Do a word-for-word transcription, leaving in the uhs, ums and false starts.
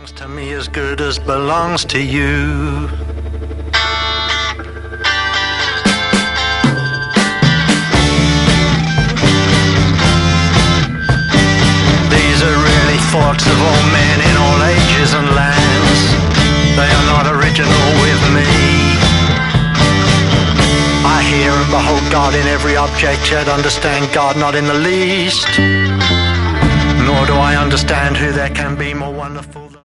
belongs to me as good as belongs to you. These are really thoughts of all men in all ages and lands. They are not original with me. I hear and behold God in every object, yet understand God not in the least. Nor do I understand who there can be more wonderful.